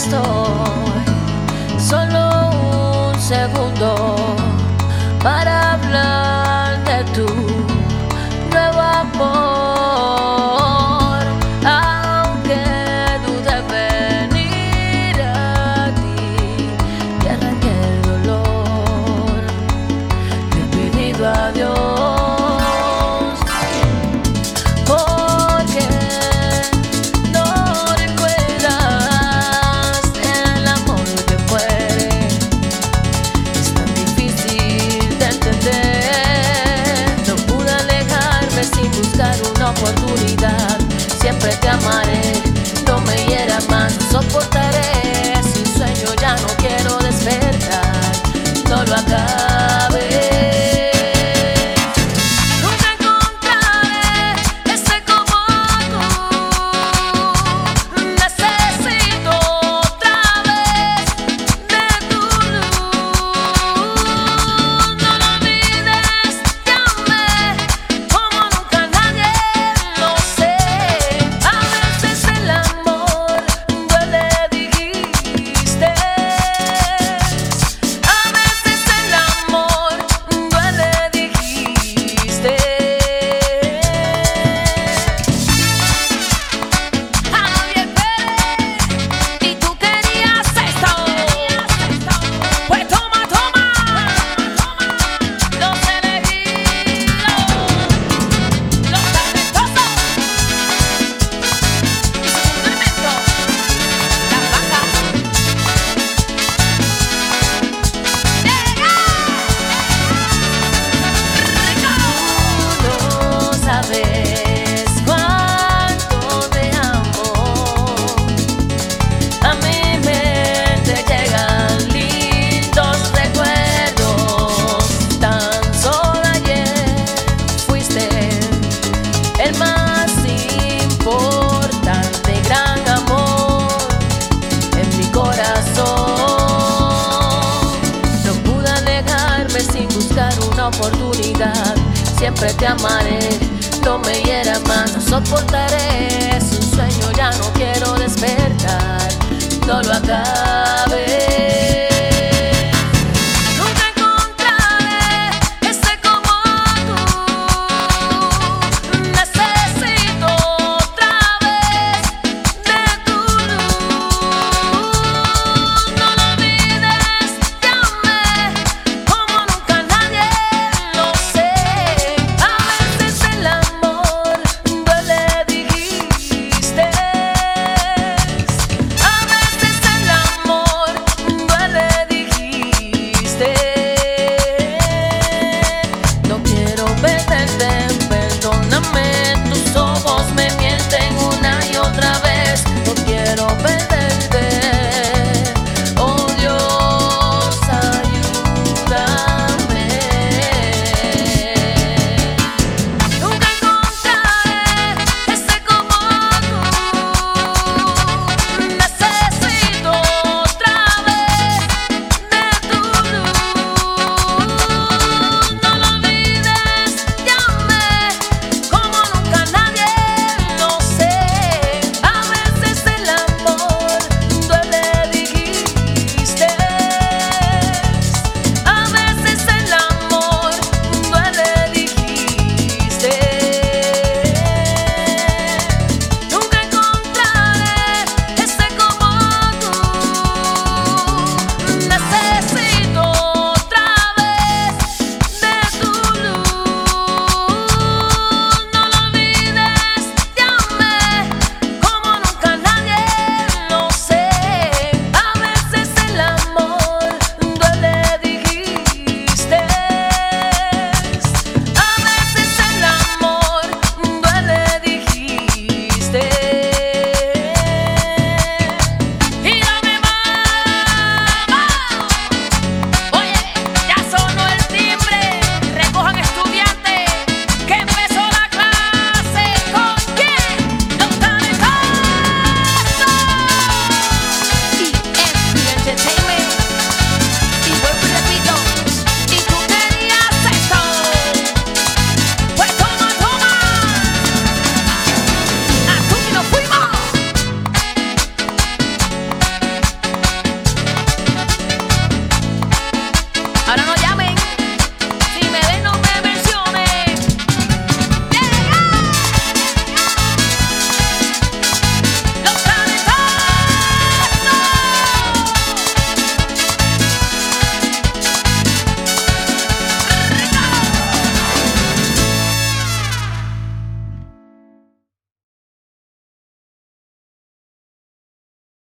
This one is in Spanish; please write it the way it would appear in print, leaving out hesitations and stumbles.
estoy, solo un segundo para hablar de tu nuevo amor. Aunque dude venir a ti y arranque el dolor, te he pedido a Dios, porque no recuerdas el amor que muere. Es tan difícil de entender. No pude alejarme sin buscar una oportunidad. Siempre te amaré, no me hieras más, soportaré. Sin sueño ya no quiero despertar, no lo acabes. Nunca encontraré ese como tú. Necesito otra vez de tu luz. No lo olvides, te amé como nunca nadie lo sé. A veces el amor duele, dijiste. A veces el amor duele, dijiste. Javier Pérez, y tú querías esto. Pues toma, toma, los elegidos, los talentosos y su complemento, la banda. Tú no sabes cuánto te amo. A mi mente llegan lindos recuerdos. Tan solo ayer fuiste el más importante y gran amor en mi corazón. No pude alejarme sin buscar una oportunidad. Siempre te amaré, no me hieras más, soportaré. Es un sueño, ya no quiero